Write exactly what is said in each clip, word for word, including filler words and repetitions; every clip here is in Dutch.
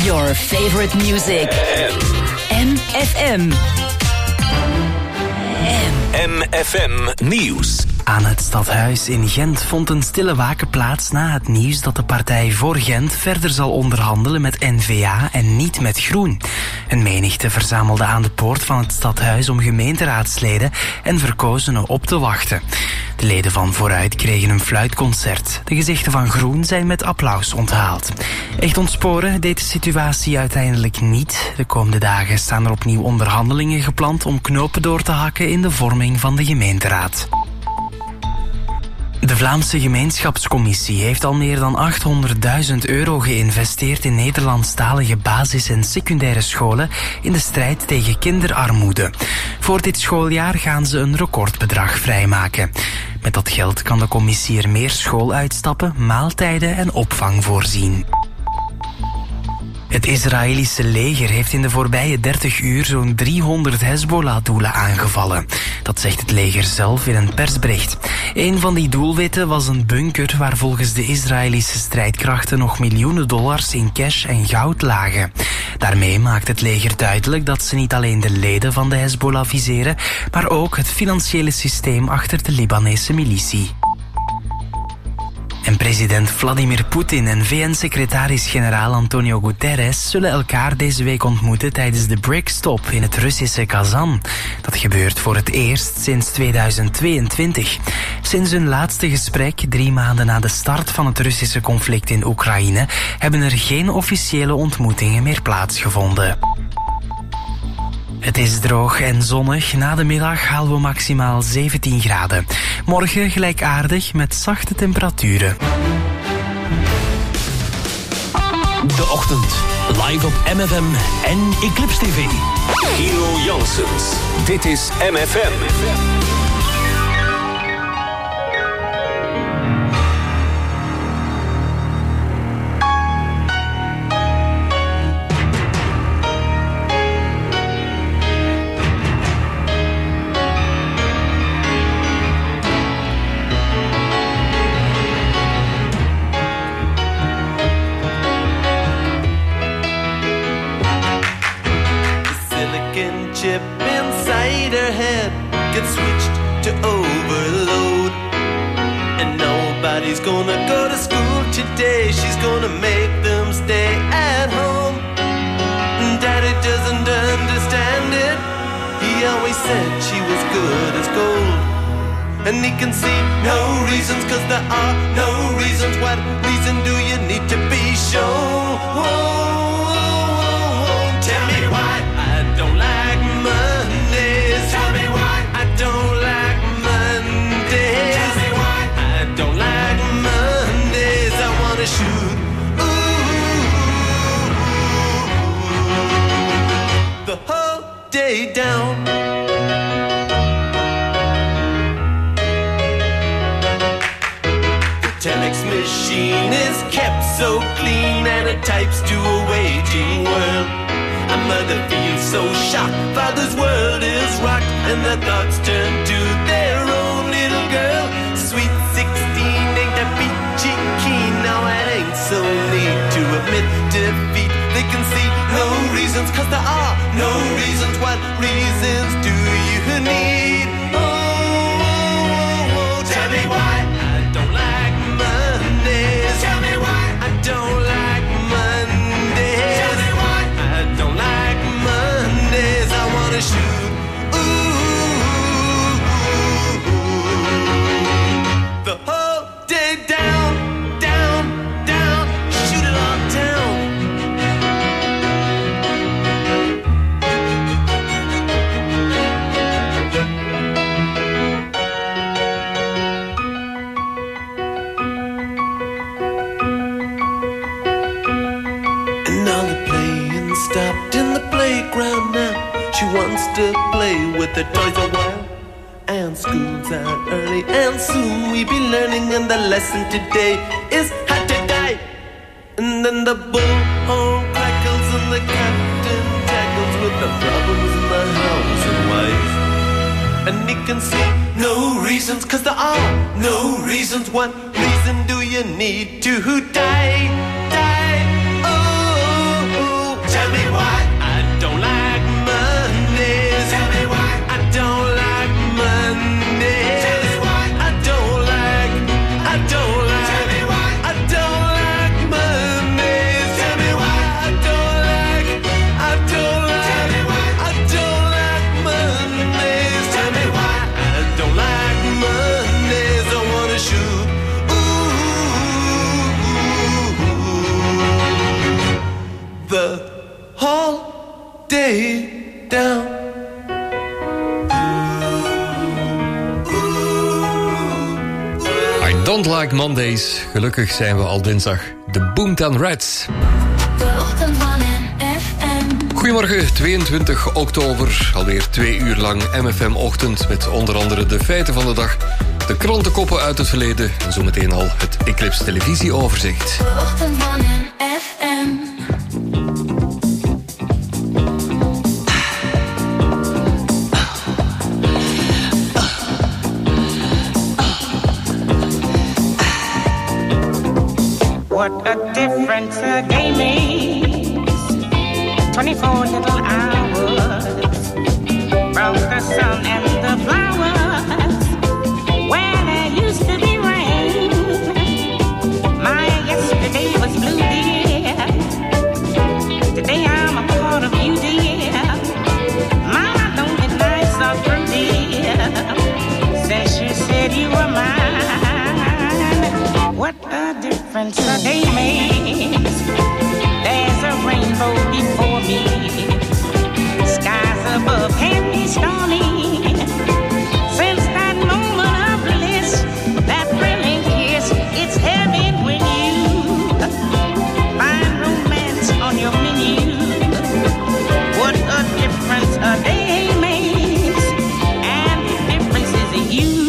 Your favorite music. M F M. M F M Nieuws. Aan het stadhuis in Gent vond een stille waken plaats na het nieuws dat de partij Voor Gent verder zal onderhandelen met N V A en niet met Groen. Een menigte verzamelde aan de poort van het stadhuis om gemeenteraadsleden en verkozenen op te wachten. De leden van Vooruit kregen een fluitconcert. De gezichten van Groen zijn met applaus onthaald. Echt ontsporen deed de situatie uiteindelijk niet. De komende dagen staan er opnieuw onderhandelingen gepland om knopen door te hakken in de vorming van de gemeenteraad. De Vlaamse Gemeenschapscommissie heeft al meer dan achthonderdduizend euro geïnvesteerd in Nederlandstalige basis- en secundaire scholen in de strijd tegen kinderarmoede. Voor dit schooljaar gaan ze een recordbedrag vrijmaken. Met dat geld kan de commissie er meer schooluitstappen, maaltijden en opvang voorzien. Het Israëlische leger heeft in de voorbije dertig uur zo'n driehonderd Hezbollah-doelen aangevallen. Dat zegt het leger zelf in een persbericht. Een van die doelwitten was een bunker waar volgens de Israëlische strijdkrachten nog miljoenen dollars in cash en goud lagen. Daarmee maakt het leger duidelijk dat ze niet alleen de leden van de Hezbollah viseren, maar ook het financiële systeem achter de Libanese militie. En president Vladimir Poetin en V N-secretaris-generaal Antonio Guterres zullen elkaar deze week ontmoeten tijdens de B R I C-top in het Russische Kazan. Dat gebeurt voor het eerst sinds tweeduizend tweeëntwintig. Sinds hun laatste gesprek, drie maanden na de start van het Russische conflict in Oekraïne, hebben er geen officiële ontmoetingen meer plaatsgevonden. Het is droog en zonnig. Na de middag halen we maximaal zeventien graden. Morgen gelijkaardig met zachte temperaturen. De ochtend. Live op M F M en Eclipse T V. Gino Janssens. Dit is M F M. Chip inside her head gets switched to overload, and nobody's gonna go to school today. She's gonna make them stay at home. Daddy doesn't understand it. He always said she was good as gold, and he can see no reasons, cause there are no reasons. What reason do you need to be shown? Whoa, whoa, whoa, whoa. Tell me why I don't like Mondays. Tell me why I don't like Mondays. Tell me why I don't like Mondays. I wanna shoot ooh, the whole day down. The telex machine is kept so clean, and it types to a waging world. A mother feels so shocked, father's world is rocked, and their thoughts turn to their own little girl. Sweet sixteen ain't that peachy keen, now it ain't so neat to admit defeat. They can see no reasons, cause there are no reasons. What reasons do you need? Oh, oh, oh, tell me why I don't like Mondays. Tell me why I don't like Mondays. Tell me why I don't like Mondays. I wanna shoot ooh, the whole day down, down, down. Shoot it all down. And now the playing stopped in the playground now. She wants to play with the toys a while. And school's out early, and soon we be learning. And the lesson today is how to die. And then the bullhorn crackles, and the captain tackles with the problems in the house and wife. And he can see no reasons, cause there are no reasons. What reason do you need to die? Die, oh, oh, oh. Don't Like Mondays. Gelukkig zijn we al dinsdag. De Boomtown Rats. De ochtend van M F M. Goedemorgen, tweeëntwintig oktober. Alweer twee uur lang M F M-ochtend met onder andere de feiten van de dag, de krantenkoppen uit het verleden en zometeen al het Eclipse televisieoverzicht. De ochtend van M F M. What a difference a day makes. Twenty-four little hours brought the sun and the flowers where there used to be rain. My yesterday was blue, dear. Today I'm a part of you, dear. My lonely nights are through, dear. Since you said you were mine. What a difference a day makes. There's a rainbow before me. Skies above can be stormy. Since that moment of bliss, that thrilling kiss, it's heaven when you find romance on your menu. What a difference a day makes. And the difference is you.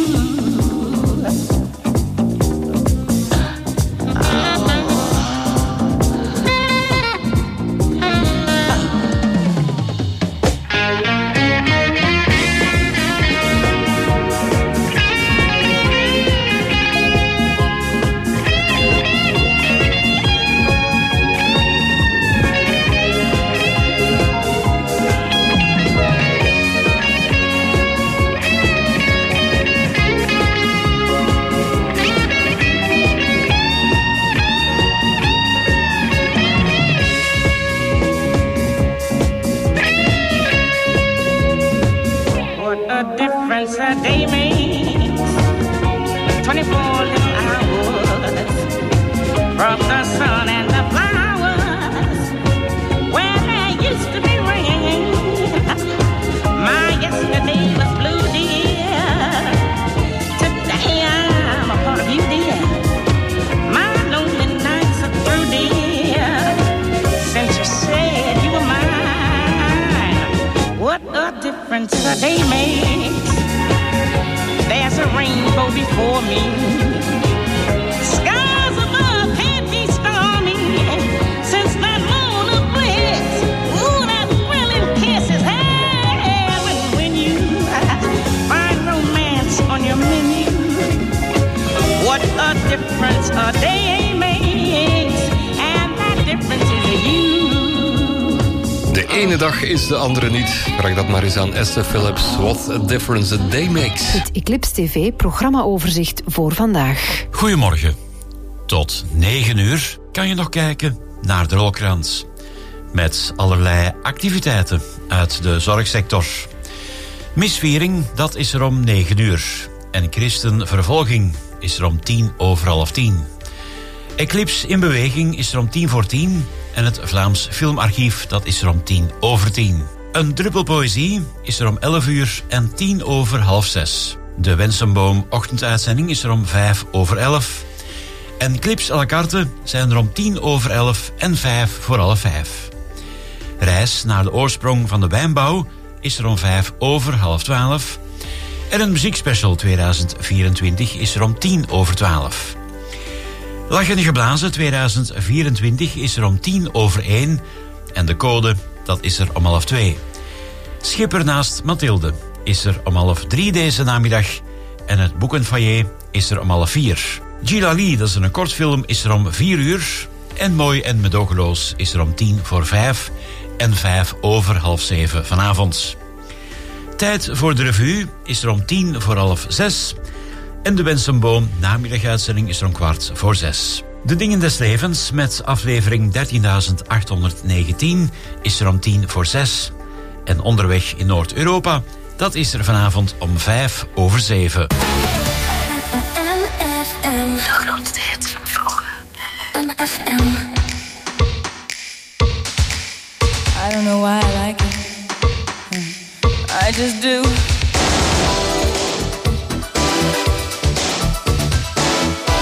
A day makes twenty-four little hours brought the sun and the flowers where there used to be rain. My yesterday was blue, dear. Today I'm a part of you, dear. My lonely nights are through, dear. Since you said you were mine. What a difference a day makes. There's a rainbow before me. Skies above can't be stormy. Since that moon of bliss, ooh, that thrilling kiss is heaven when you find romance on your menu. What a difference a day makes, and that difference is you. De ene dag is de andere niet. Vraag dat maar eens aan Esther Phillips. What a difference a day makes. Het Eclipse T V programmaoverzicht voor vandaag. Goedemorgen. Tot negen uur kan je nog kijken naar de rolkrans. Met allerlei activiteiten uit de zorgsector. Misviering, dat is er om negen uur. En christenvervolging is er om tien over half tien. Eclipse in beweging is er om tien voor tien. En het Vlaams Filmarchief, dat is er om tien over tien. Een druppel poëzie is er om elf uur en tien over half zes. De Wensenboom ochtenduitzending is er om vijf over elf. En clips à la carte zijn er om tien over elf en vijf voor half vijf. Reis naar de oorsprong van de wijnbouw is er om vijf over half twaalf. En een muziekspecial tweeduizend vierentwintig is er om tien over twaalf. Lachen en Geblazen tweeduizend vierentwintig is er om tien over één. En de code, dat is er om half twee. Schipper naast Mathilde is er om half drie deze namiddag. En het Boekenfoyer is er om half vier. Gilali, dat is een kortfilm, is er om vier uur. En Mooi en Medogeloos is er om tien voor vijf. En vijf over half zeven vanavond. Tijd voor de revue is er om tien voor half zes. En de Wensenboom namiddaguitzending is er om kwart voor zes. De Dingen des Levens met aflevering dertienduizend achthonderdnegentien is er om tien voor zes. En Onderweg in Noord-Europa, dat is er vanavond om vijf over zeven. M F M. De grootste hits van vroeger. M F M. I don't know why I like it. I just do.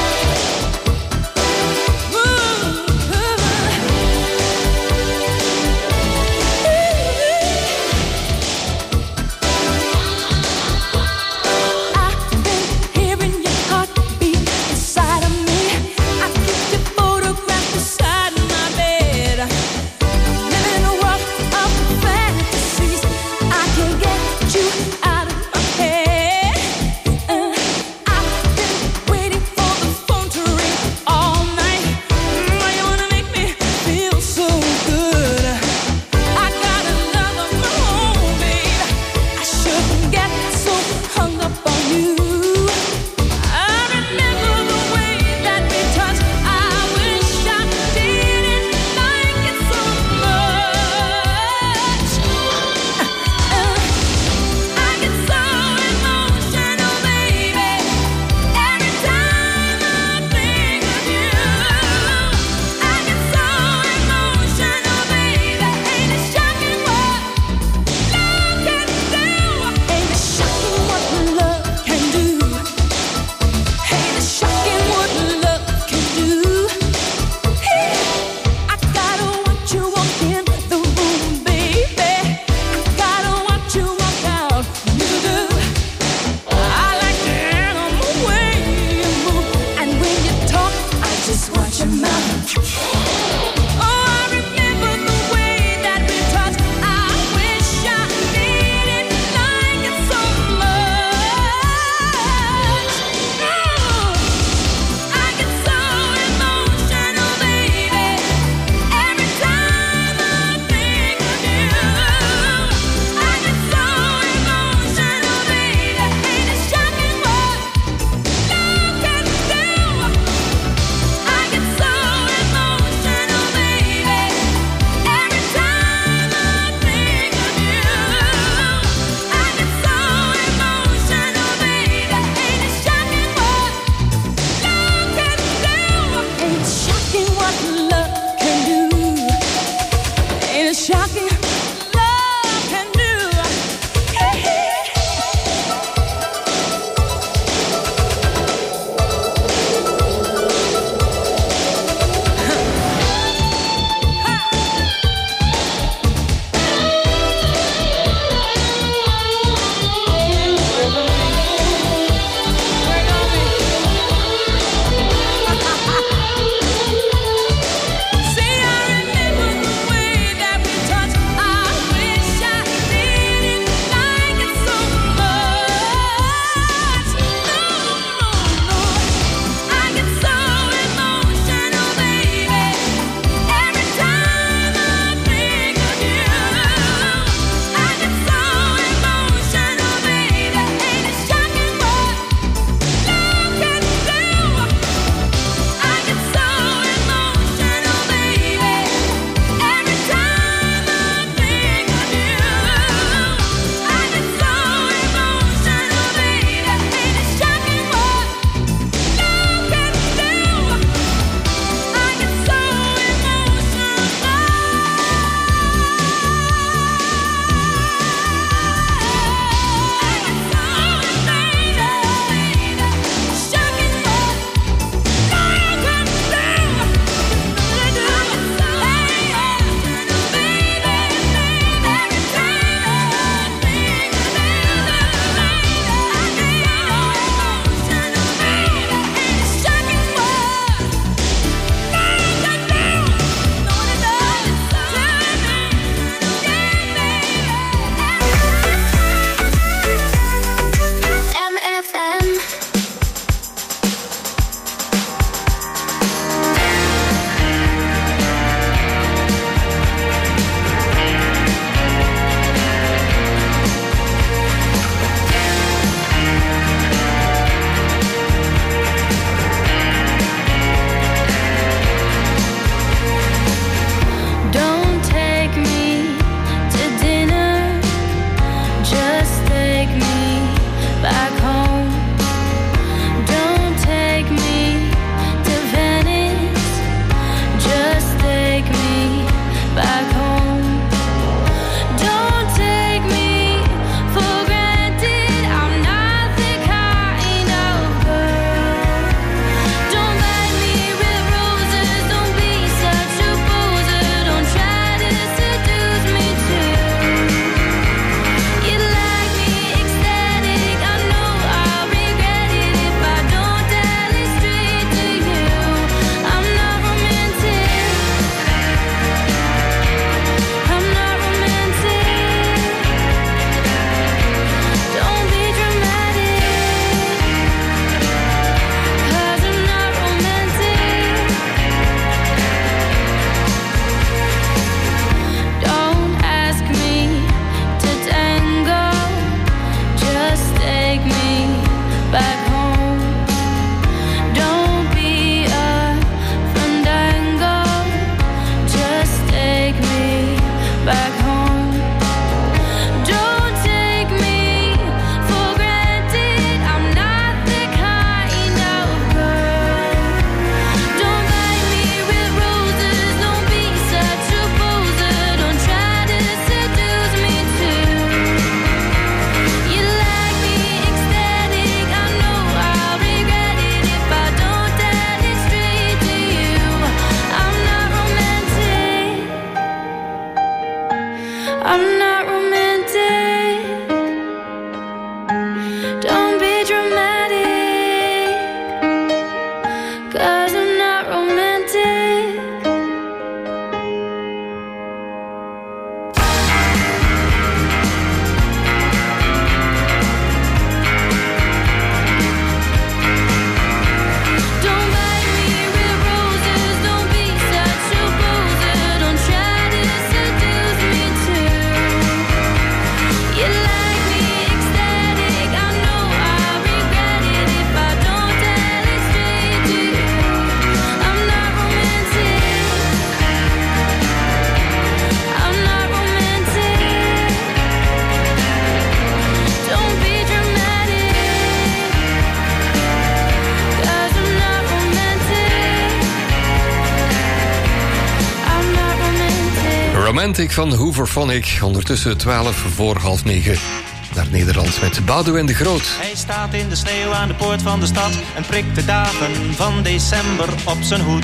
Romantic van Hooverphonic. Ondertussen twaalf voor half negen. Naar Nederland met Boudewijn de Groot. Hij staat in de sneeuw aan de poort van de stad en prikt de dagen van december op zijn hoed.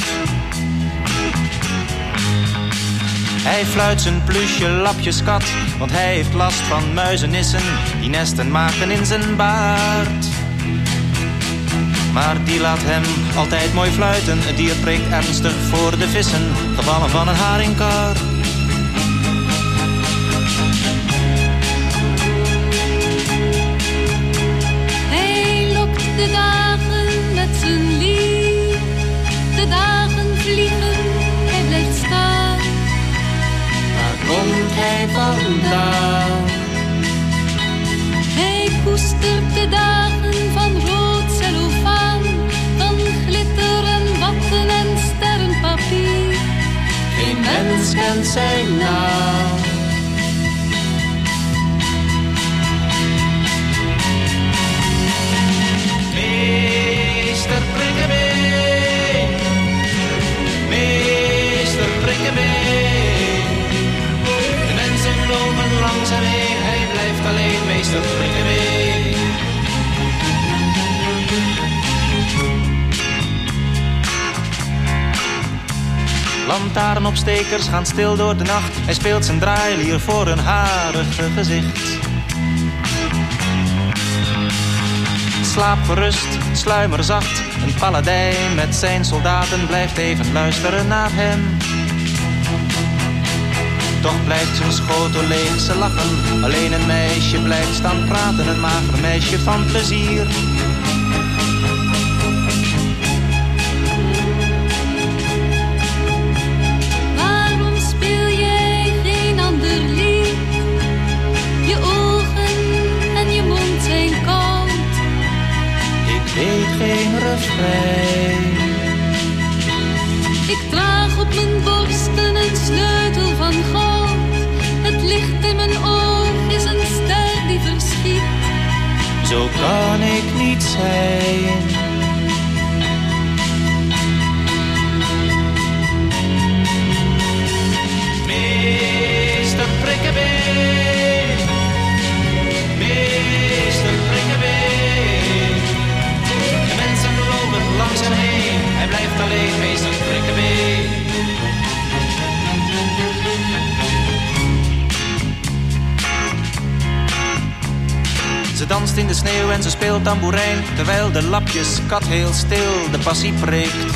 Hij fluit zijn plusje lapjeskat, want hij heeft last van muizenissen die nesten maken in zijn baard. Maar die laat hem altijd mooi fluiten. Het dier preekt ernstig voor de vissen, gevallen van een haringkar. Hij lokt de dagen met zijn lied. De dagen vliegen, hij blijft staan. Waar komt hij vandaan? Hij koestert de dagen van rood cellofaan, van glitter en watten en sterrenpapier. Geen mens kent zijn naam. Meester Prikkebeen, meester Prikkebeen. De mensen lopen langs hem heen, hij blijft alleen, meester Prikkebeen. Lantaarnopstekers gaan stil door de nacht. Hij speelt zijn draailier voor een harige gezicht. Slaap gerust, sluimer zacht. Een paladijn met zijn soldaten blijft even luisteren naar hem. Toch blijft zijn schotel leeg, ze lachen. Alleen een meisje blijft staan praten, een mager meisje van plezier. Weet geen refrein. Ik draag op mijn borsten een sleutel van goud. Het licht in mijn oog is een ster die verschiet. Zo kan ik niet zijn. Meester Prikkebeen, meester Prikkebeen. Langs hem heen, hij blijft alleen, meester Prikkebeen. Ze danst in de sneeuw en ze speelt tamboerijn, terwijl de lapjeskat heel stil de passie preekt.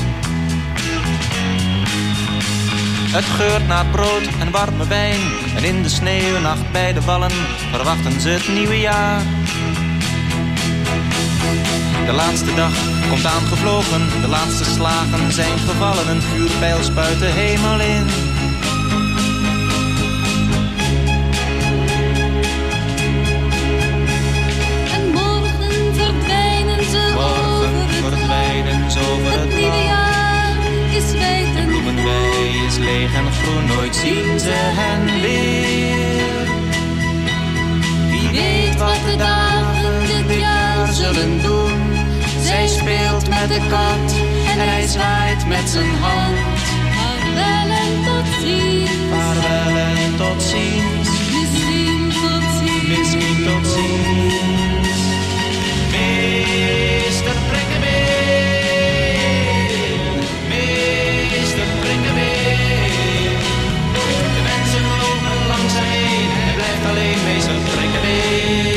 Het geurt naar brood en warme wijn, en in de sneeuwnacht bij de wallen verwachten ze het nieuwe jaar. De laatste dag komt aangevlogen, de laatste slagen zijn gevallen. Een vuurpijl spuit de hemel in. En morgen verdwijnen ze morgen over het verdwijnen ze over het, het nieuwe jaar is wijd en de bloemenwei is leeg en groen, nooit zien ze hen weer. Wie weet wat de dagen dit jaar zullen doen. Zij speelt met de kat en hij zwaait met zijn hand. Vaarwel en tot ziens. Vaarwel en tot ziens. Misschien tot ziens. Misschien tot ziens. Meester Prikkebeen, meester Prikkebeen. De mensen lopen langs hem heen, hij blijft alleen, meester Prikkebeen.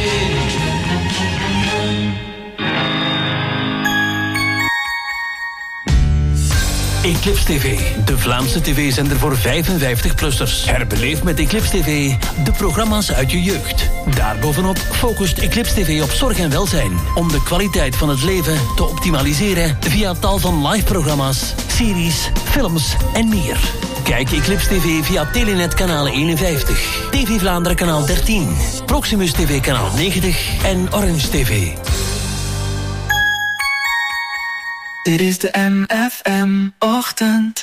Eclipse T V, de Vlaamse tv-zender voor vijfenvijftig-plussers. Herbeleef met Eclipse T V de programma's uit je jeugd. Daarbovenop focust Eclipse T V op zorg en welzijn, om de kwaliteit van het leven te optimaliseren via tal van live-programma's, series, films en meer. Kijk Eclipse T V via Telenet kanaal eenenvijftig, T V Vlaanderen kanaal dertien, Proximus T V kanaal negentig en Orange T V. Dit is de M F M-ochtend.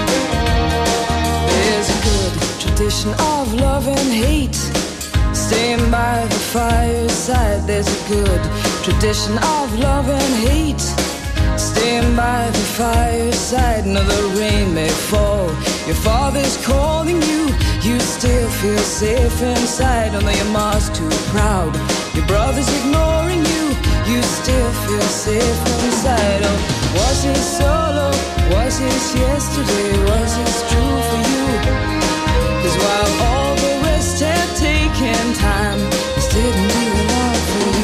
There's a good tradition of love and hate, staying Staying by the fireside, there's a good tradition of love and hate. Staying by the fireside, no, the rain may fall, your father's calling you, you still feel safe inside. Although your mom's too proud, your brother's ignoring you, you still feel safe inside. Oh, was it solo? Was it yesterday? Was it true for you? 'Cause while all the rest had taken time, this didn't do a lot for you.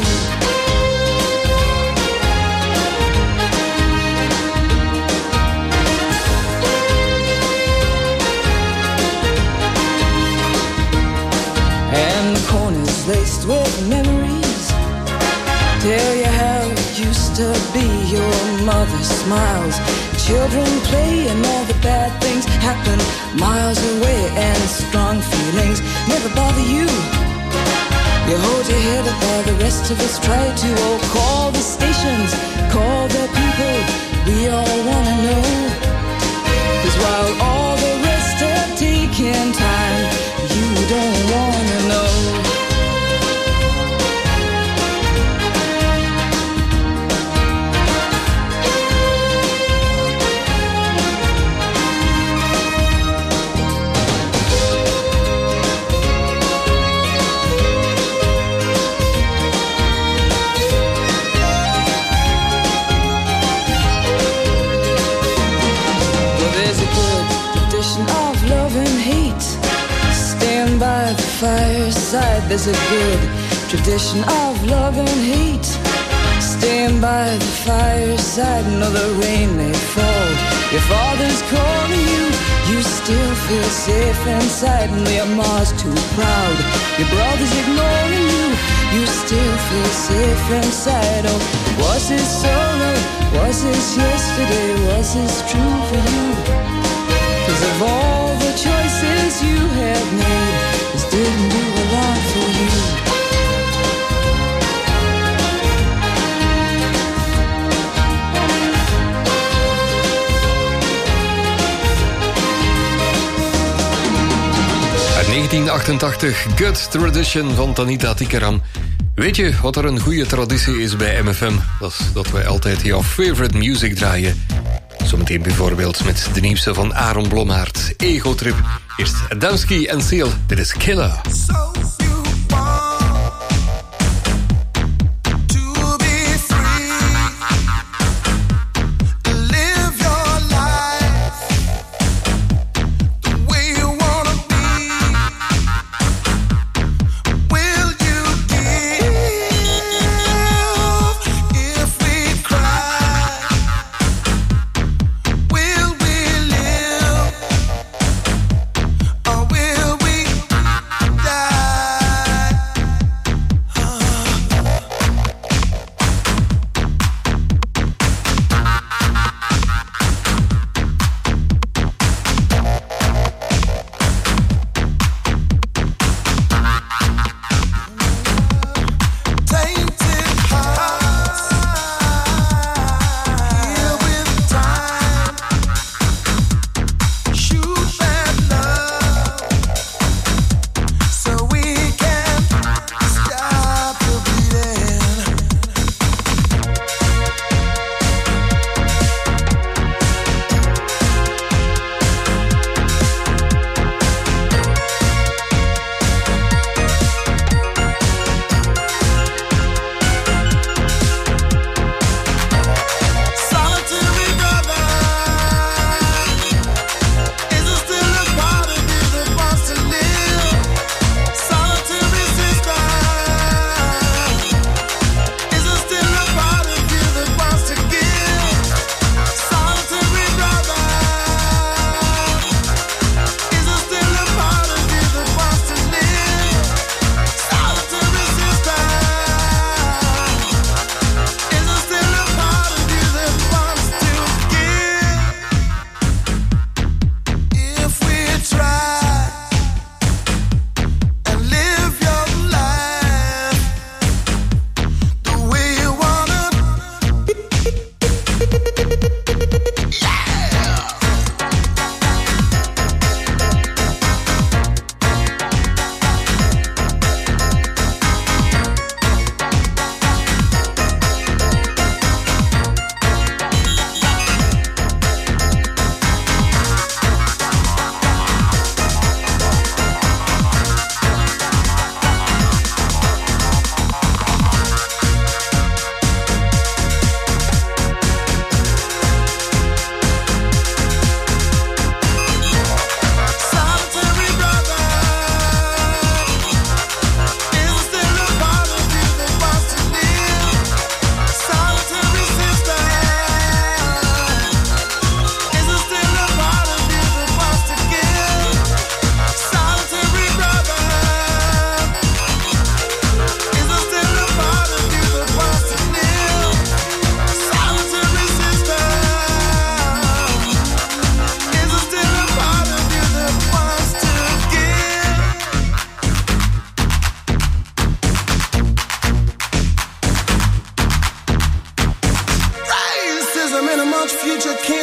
And the corners laced with memories tell you how it used to be. Your mother smiles, children play, and all the bad things happen miles away. And strong feelings never bother you. You hold your head up while the rest of us try to. Oh, call the stations, call the people, we all wanna know. 'Cause while all the rest have taken time, you don't wanna know. Fireside, there's a good tradition of love and hate. Staying by the fireside, no, the rain may fall, your father's calling you, you still feel safe inside. And your mom's too proud, your brother's ignoring you, you still feel safe inside. Oh, was it solo? Was this yesterday? Was this true for you? 'Cause of all the choices you have made, this didn't do a lot for you. Uit negentien achtentachtig, Good Tradition van Tanita Tikaram. Weet je wat er een goede traditie is bij M F M? Dat is dat wij altijd jouw favorite music draaien. Zometeen bijvoorbeeld met de nieuwste van Aaron Blommaert, Ego Trip. Eerst Adamski en Seal, dit is Killer. Die.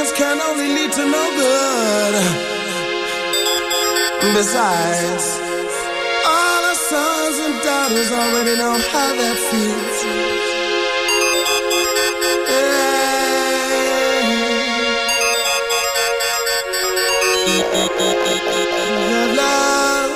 romance can only lead to no good. Besides, all our sons and daughters already know how that feels. Love, love.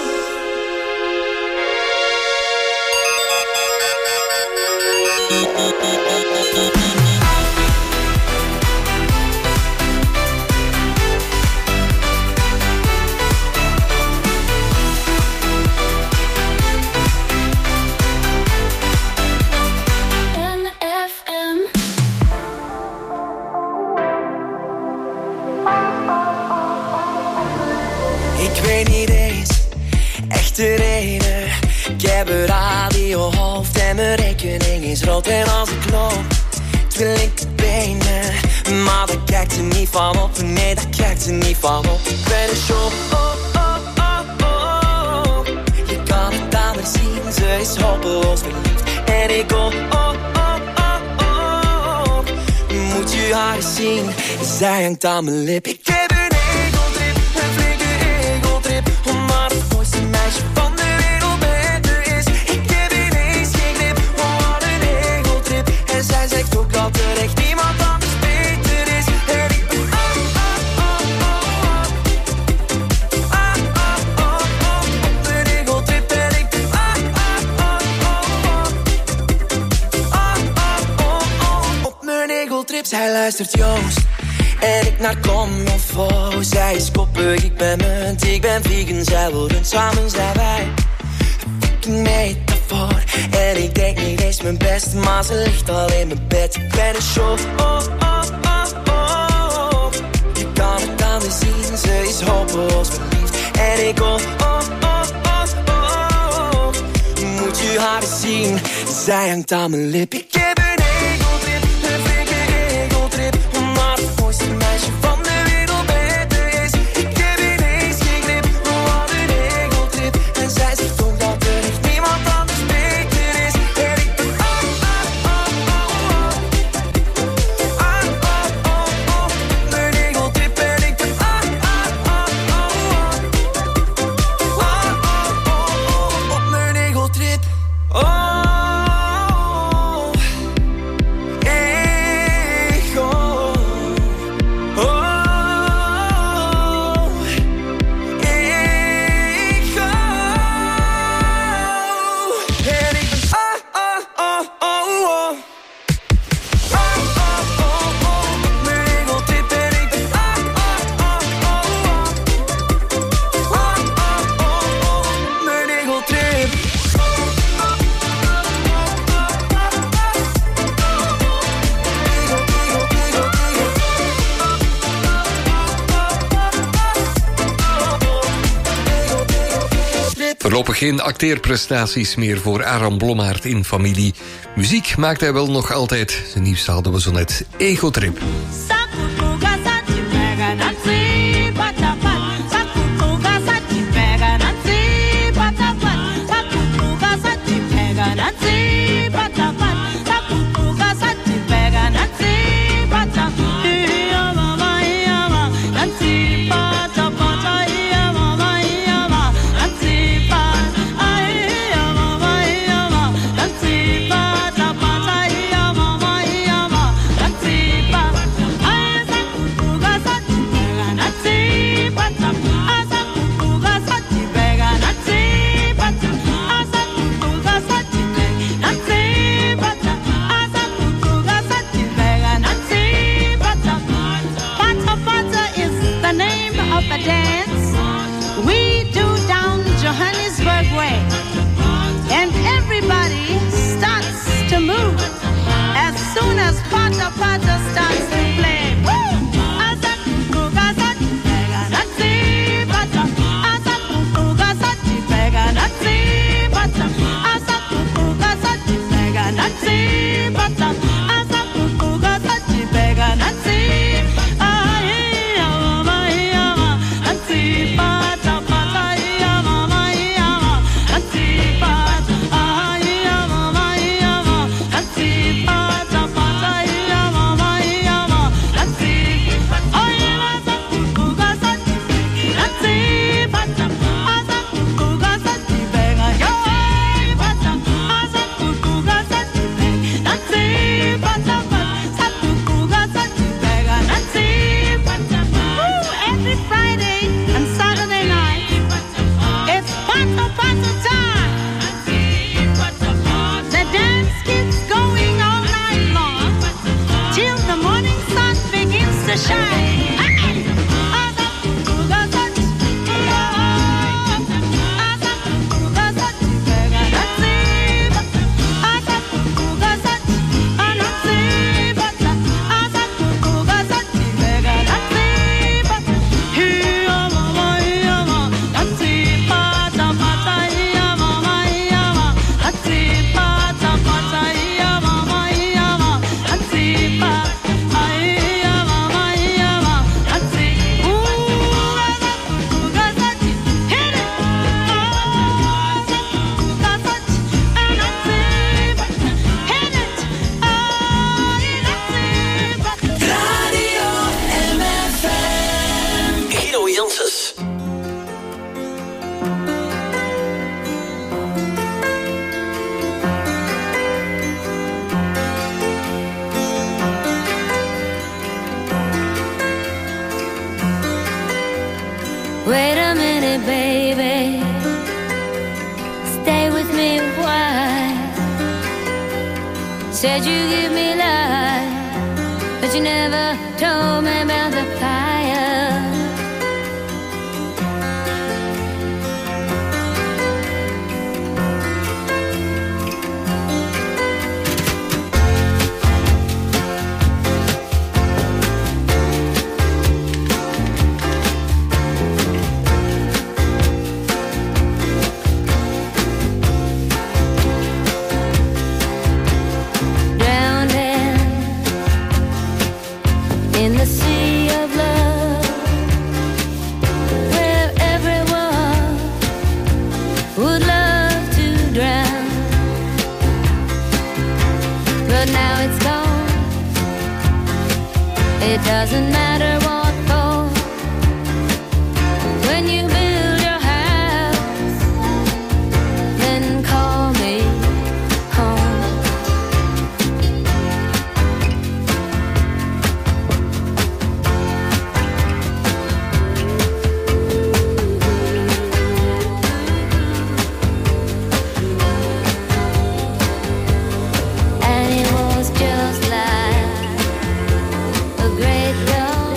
Ik weet niet eens echt de reden. Ik heb een radiohoofd en mijn rekening is rood. En als ik loop, wil ik de benen. Maar daar kijkt ze niet van op. Nee, daar kijkt ze niet van op. Ik ben een show, oh, oh, oh, oh. Je kan het aan haar zien, ze is hopeloos verliefd. En ik hoop, oh, oh, oh, oh. Moet je haar eens zien, zij hangt aan mijn lip. Ik heb een egeltrip, een flinke egeltrip. Omdat het mooiste meisje van de wereld beter is. Ik heb ineens geen grip, oh wat een egeltrip. En zij zegt ook dat er echt niemand anders beter is. En ik ben ah, ah, ah, ah, ah, ah, ah, ah, op een egeltrip. En ik ben ah, ah, ah, ah, ah, ah, ah, op mijn egeltrip. Zij luistert Joost en ik naar Comofo. Zij is koppig, ik ben munt, ik ben vegan, zij wil rund. Samen zijn wij een fucking metafoor. En ik denk niet eens mijn best, maar ze ligt al in mijn bed. Ik ben een show, oh, oh, oh, oh. Je kan het aan me zien, ze is hopeloos verliefd. En ik hoop, oh, oh, oh, oh. Moet je haar eens zien, zij hangt aan mijn lip. Ik heb een egeltrip, een flinke egeltrip. Omdat het mooiste meisje van de wereld beter is. Ik heb ineens geen grip, wat een egeltrip. En zij zegt ook dat er echt niemand anders beter is. En ik ben ah, ah, ah, ah, ah, ah, ah, ah, mijn egeltrip. En ik ben ah, ah, ah, ah, ah, ah, ah, op mijn egeltrip. Oh, ego. Oh, ego. En ik ben ah, ah, ah, ah, oh. Ah, ah, oh, oh, op mijn egeltrip. En ik ben ah, ah, ah, ah, oh. Ah, ah, oh, oh, op mijn egeltrip. Voorlopig geen acteerprestaties meer voor Aram Blommaert in Familie. Muziek maakt hij wel nog altijd. Zijn nieuwste hadden we zo net, Egotrip. I Wait a minute, baby. Stay with me a while. Said you give me life, but you never told me about the fire. It doesn't matter what for. When you build your house, then call me home. And it was just like a great dog.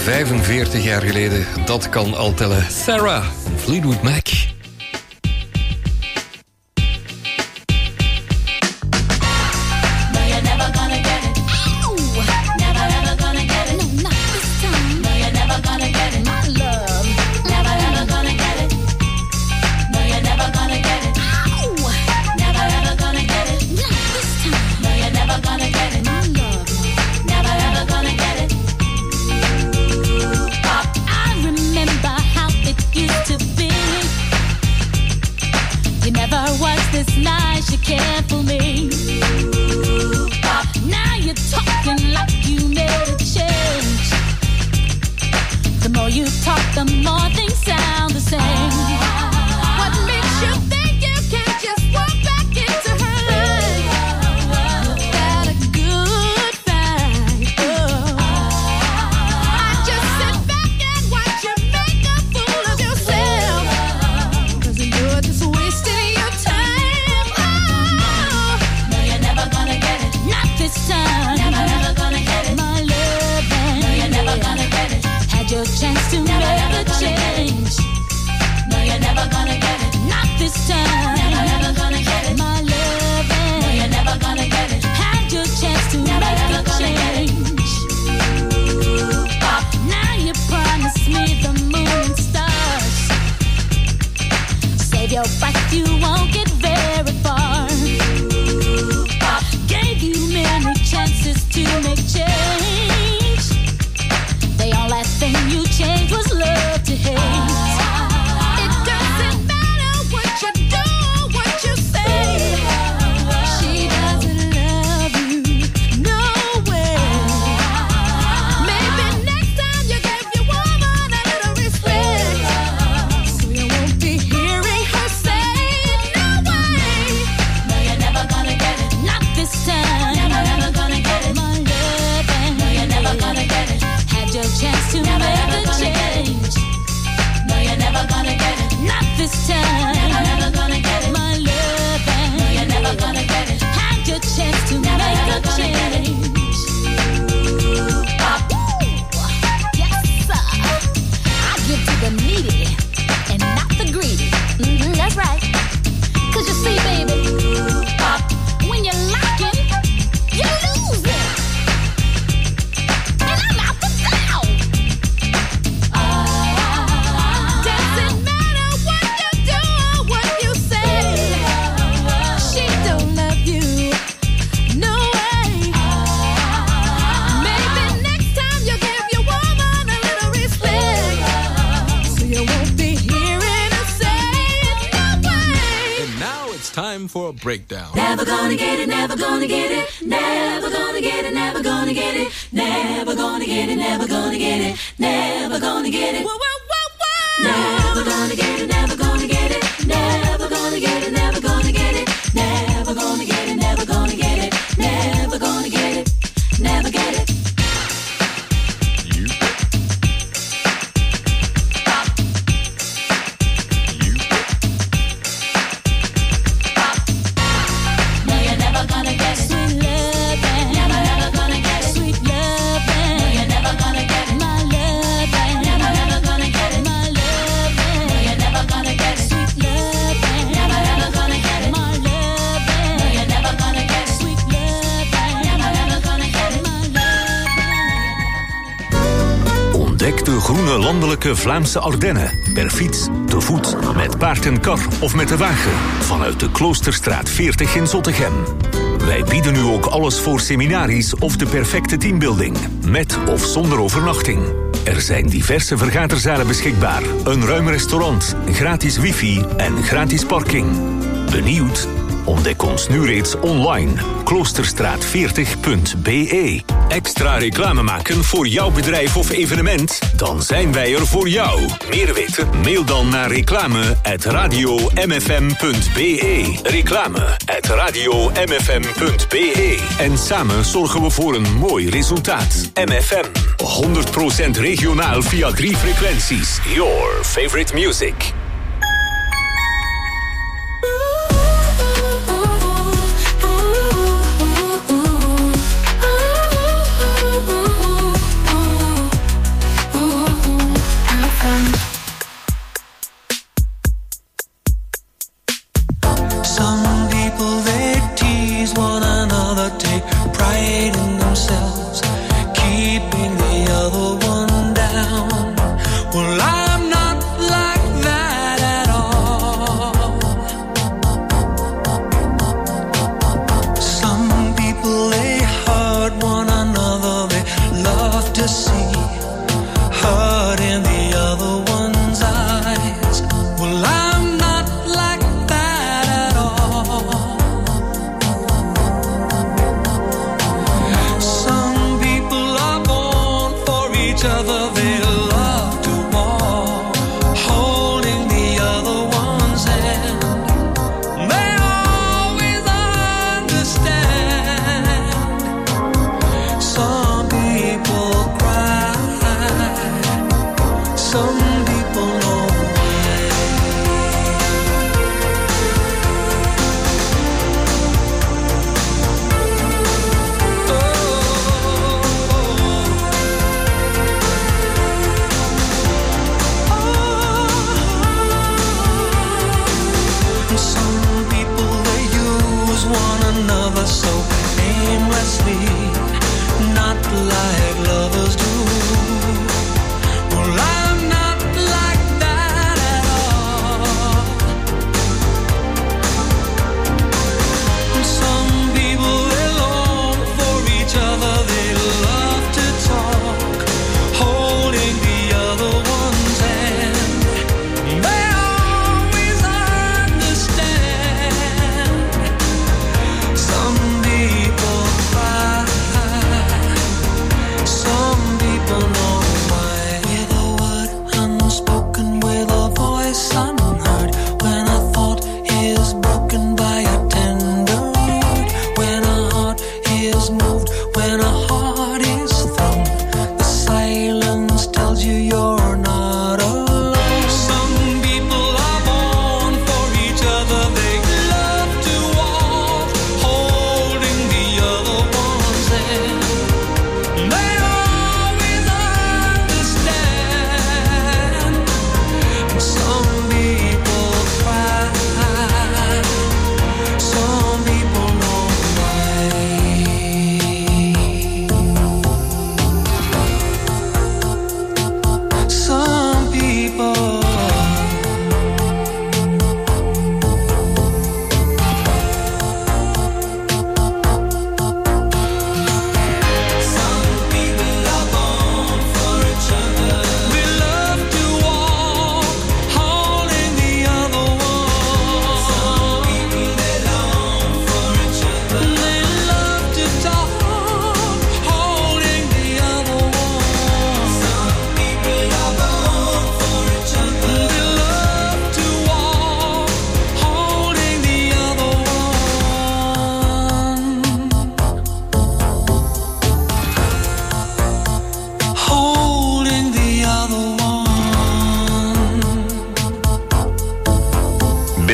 vijfenveertig jaar geleden. Dat kan al tellen. Sarah, Fleetwood Mac. Breakdown. Never gonna get it, never gonna get it, never gonna get it, never gonna get it, never gonna get it, never gonna get it, never gonna get it. Whoa, whoa, whoa, whoa. Never gonna get it, never gonna get it, never gonna get it, never gonna get it, never gonna get it, never gonna get it, never gonna get it, never get it. De groene landelijke Vlaamse Ardennen. Per fiets, te voet, met paard en kar of met de wagen. Vanuit de Kloosterstraat veertig in Zottegem. Wij bieden u ook alles voor seminaries of de perfecte teambuilding. Met of zonder overnachting. Er zijn diverse vergaderzalen beschikbaar. Een ruim restaurant, gratis wifi en gratis parking. Benieuwd? Ontdek ons nu reeds online. kloosterstraat veertig punt b e. Extra reclame maken voor jouw bedrijf of evenement? Dan zijn wij er voor jou. Meer weten? Mail dan naar reclame at radio m f m punt b e. Reclame at radio m f m punt b e. En samen zorgen we voor een mooi resultaat. M F M. honderd procent regionaal via drie frequenties. Your favorite music.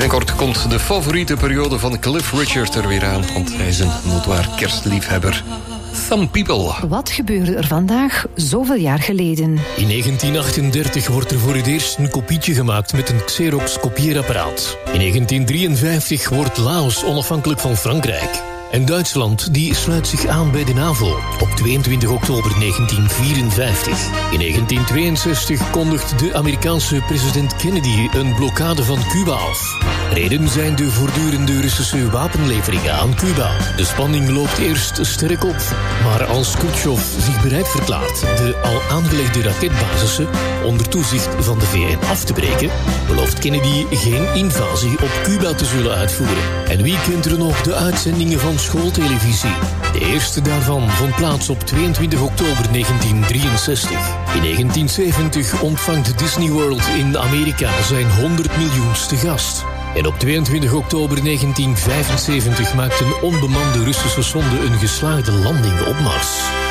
Binnenkort komt de favoriete periode van Cliff Richard er weer aan, want hij is een notoire kerstliefhebber. Some People. Wat gebeurde er vandaag zoveel jaar geleden? In negentien achtendertig wordt er voor het eerst een kopietje gemaakt met een Xerox kopieerapparaat. In negentien drieënvijftig wordt Laos onafhankelijk van Frankrijk. En Duitsland die sluit zich aan bij de NAVO op tweeëntwintig oktober negentien vierenvijftig. In negentien tweeënzestig kondigt de Amerikaanse president Kennedy een blokkade van Cuba af. Reden zijn de voortdurende Russische wapenleveringen aan Cuba. De spanning loopt eerst sterk op, maar als Khrushchev zich bereid verklaart de al aangelegde raketbasissen onder toezicht van de V N af te breken, belooft Kennedy geen invasie op Cuba te zullen uitvoeren. En wie kent er nog de uitzendingen van schooltelevisie? De eerste daarvan vond plaats op tweeëntwintig oktober negentien drieënzestig. In negentien zeventig ontvangt Disney World in Amerika zijn honderd miljoenste gast. En op tweeëntwintig oktober negentien vijfenzeventig maakt een onbemande Russische sonde een geslaagde landing op Mars.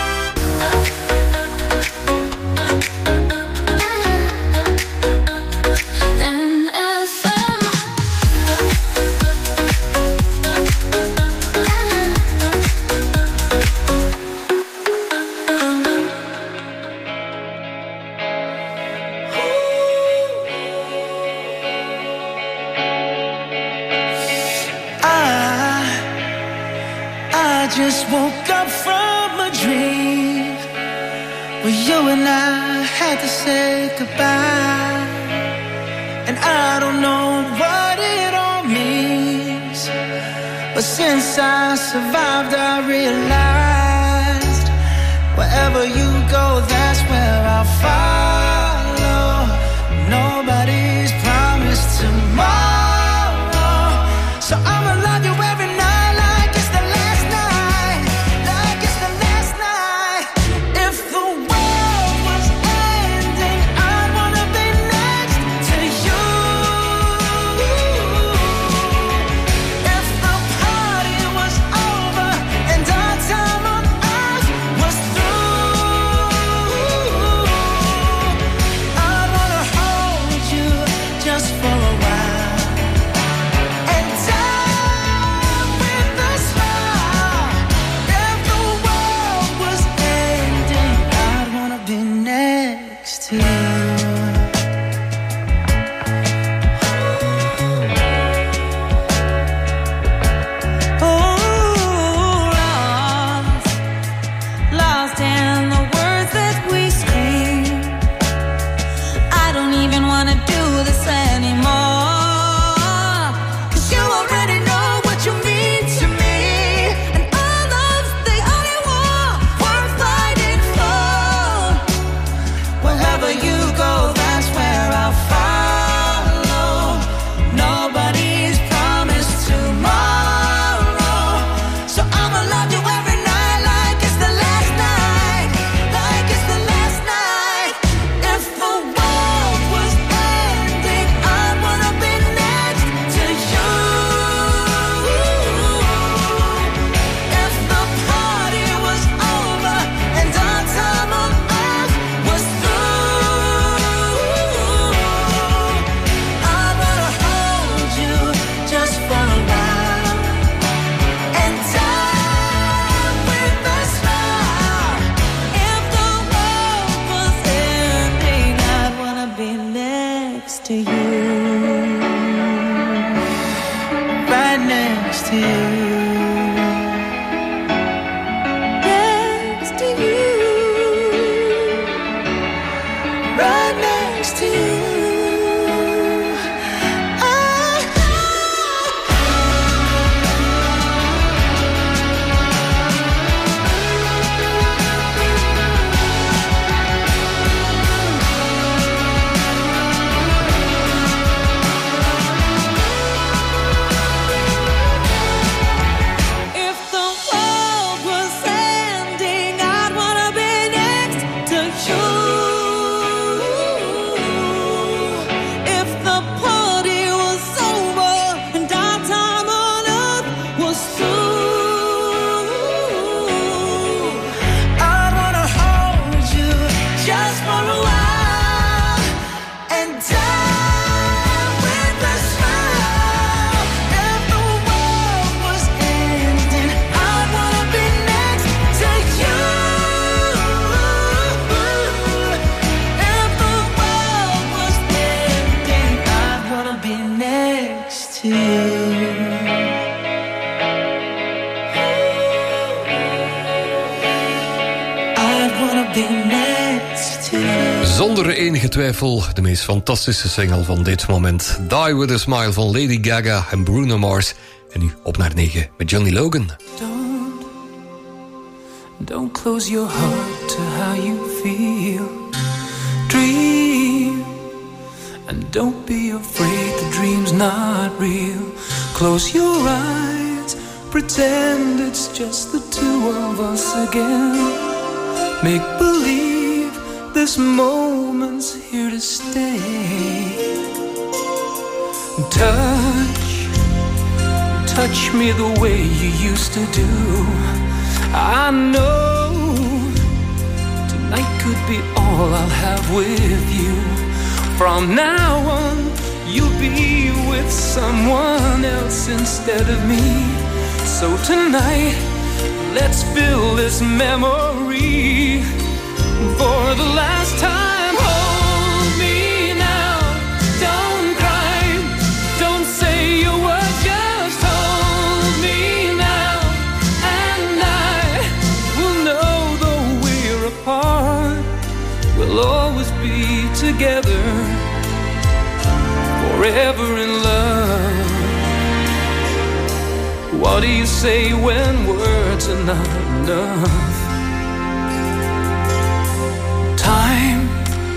Just woke up from a dream where you and I had to say goodbye, and I don't know what it all means, but since I survived I realized wherever you go, that's where I'll follow. Nobody's promised tomorrow, so I'ma love you every night. to you. I'd wanna be next to you. Zonder enige twijfel de meest fantastische single van dit moment. Die With A Smile van Lady Gaga en Bruno Mars. En nu op naar negen met Johnny Logan. Don't, don't close your heart to how you feel. Dream, and don't be afraid the dream's not real. Close your eyes, pretend it's just the two of us again. Make believe this moment's here to stay. Touch, touch me the way you used to do. I know tonight could be all I'll have with you. From now on, you'll be with someone else instead of me. So tonight, let's fill this memory. For the last time, hold me now. Don't cry, don't say a word, just hold me now. And I will know though we're apart, we'll always be together, forever in love. What do you say when words are not enough? Time,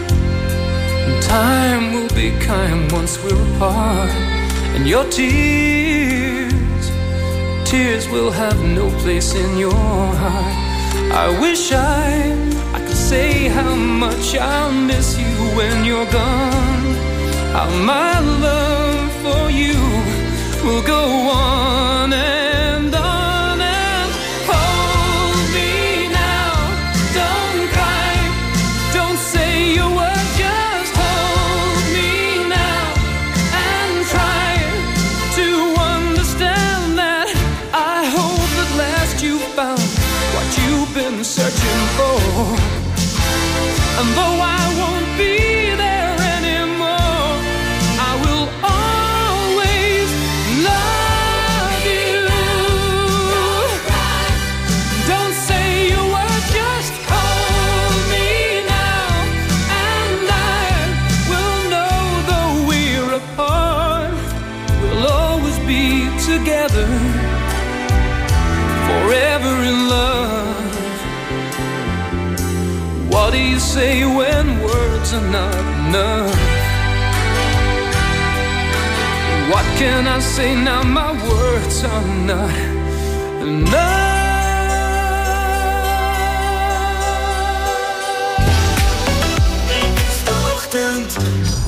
time will be kind once we're apart. And your tears, tears will have no place in your heart. I wish I, I could say how much I'll miss you when you're gone. How my love for you will go on and on and hold me now. Don't cry, don't say a word, just hold me now and try to understand that I hope at last you found what you've been searching for. And though I won't be there anymore, I will always love you. Don't cry, don't say a word, just hold me now. And I will know though we're apart, we'll always be together, forever in love. What do you say when words are not enough? What can I say now? My words are not enough. De ochtend,